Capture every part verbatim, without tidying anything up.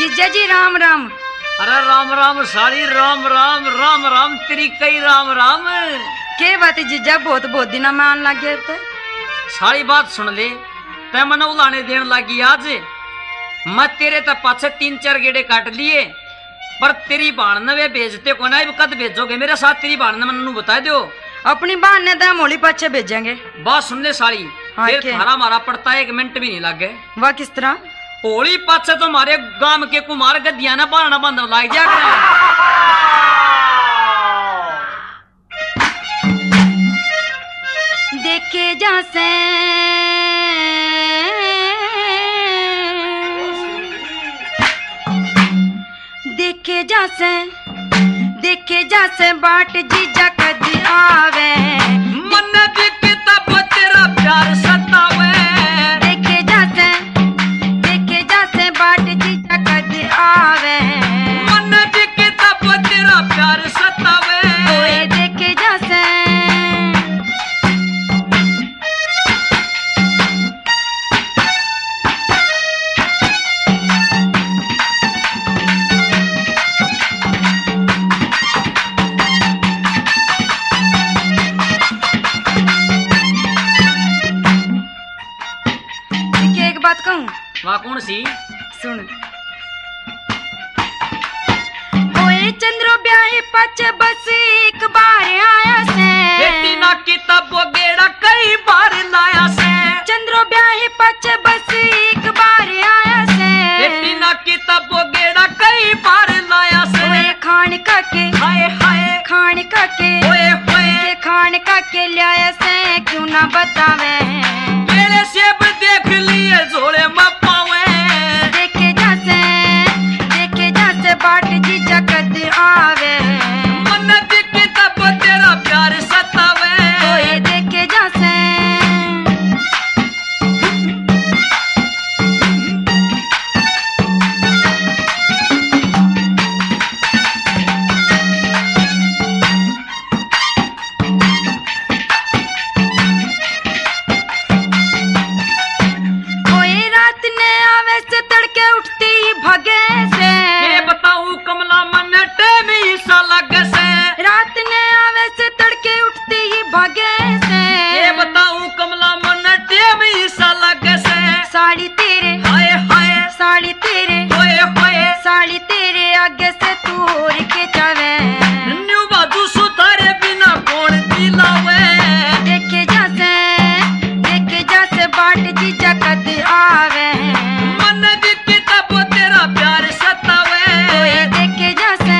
जीजा जी राम राम। अरे राम राम साड़ी, राम राम राम राम तेरी कई राम राम। के बात है जीजा, बहुत बहुत दिन में आन लग गया थे। सारी बात सुन ले, तै मने उलाने देने लगी आज। मैं तेरे तक पाछे तीन चार गेड़े काट लिए, पर तेरी बाण ने वे भेजते को ना, कद भेजोगे मेरे साथ? तेरी बाण ने मनु बता दो। अपनी बहन ने तो मोली पाछे भेजेंगे। बात सुन ले साड़ी, हाँ, फिर थारा मारा पड़ता है, एक मिनट भी नहीं लगे। वह किस तरह? होली पाछे तो हमारे गांव के कुमार गद्दिया ना बाणा बंद लाग जा कर। देखे जा से देखे जा से देखे जा से बाट जीजा कद आवे, मन भी किताब तेरा प्यार सतावे। देखे जा से देखे जा से बाट जीजा कद आवे, मन भी किताब तेरा प्यार सतावे। ओए देखे जा से बात कहूं? वहाँ कौन सी? सुन। ओए चंद्रो ब्याहे पाछे बस एक बार आया से, बेटी ना किताब गेड़ा कई बार लाया से। चंद्रो ब्याहे पाछे बस एक बार आया से, बेटी ना किताब गेड़ा कई बार लाया से। ओए खान का के हाय हाय, खान का के ओए होए, खान का के लाया से, क्यों ना बतावे? मेरे सेब देख लिए झोले में पावे। देखे जा से देखे जा से बाट जीजा कद आवे, मन भी किताब तेरा प्यार सतावे। ओए देखे जा से साड़ी तेरे हाय हाय, साड़ी तेरे होए होए, साड़ी तेरे आगे से तू और के जावे। न्यू बाजू सुधारे बिना कौन दिलावे। देखे जा से देखे जा से बाट जीजा कद आवे, मन भी किताब तेरा प्यार सतावे। ओए देखे जा से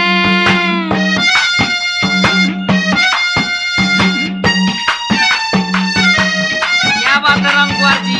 क्या बात है राम कुमार जी?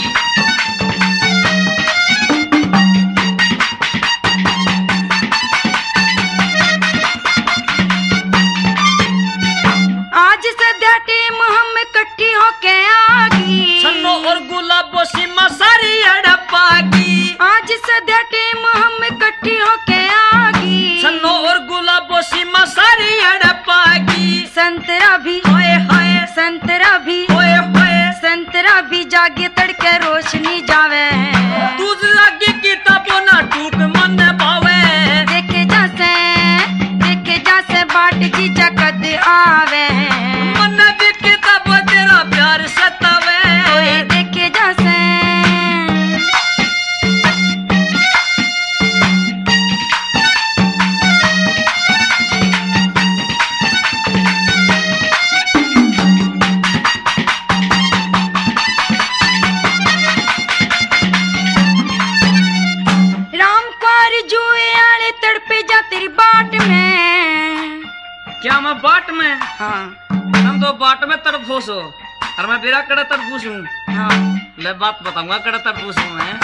टीम हम इकट्ठी होके आगी, सन्नो और गुलाबो सीमा सारी अड़पागी। आज सद्या टीम हम इकट्ठी होके आगी, सन्नो और गुलाबो सीमा सारी अड़पागी। संतरा भी होए होए, संतरा भी होए होए, संतरा भी जागे तड़के रोशनी जावे। तू जागे किताबों ना टूट मन पावे। देखे जा से देखे जा से बाट जीजा कद आवे, मन भी किताब तेरा प्यार सतावे। ओए देखे जा से राम कुमार जुए आले तड़पे जा तेरी बाट में। क्या मैं बाट में? हाँ हम तो बाट में तरफूस हो, और मैं बिरा कड़ा तरफूस हूँ। हाँ ले बात बताऊंगा, कड़ा तरफूस हूँ मैं।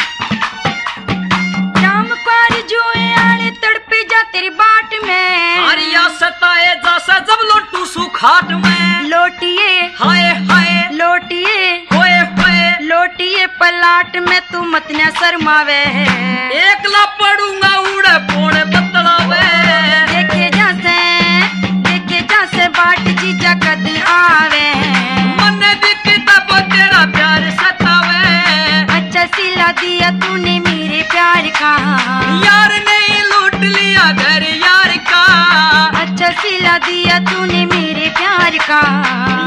राम कुमार जुए आले तड़पे जा तेरी बाट में, हारिया सताए जैसा जब लोटू सुखाट में। लोटिए हाय हाय, लोटिए होए होए, लोटिए पलाट में तू मत न शर्मावे। एकला पड़ूंगा उड़े पोड़े बतलावे। देखे जा से देखे जा से बाट जीजा कद आवे, मन भी किताब तेरा प्यार सतावे। अच्छा सिला दिया तूने मेरे प्यार का, यार नहीं का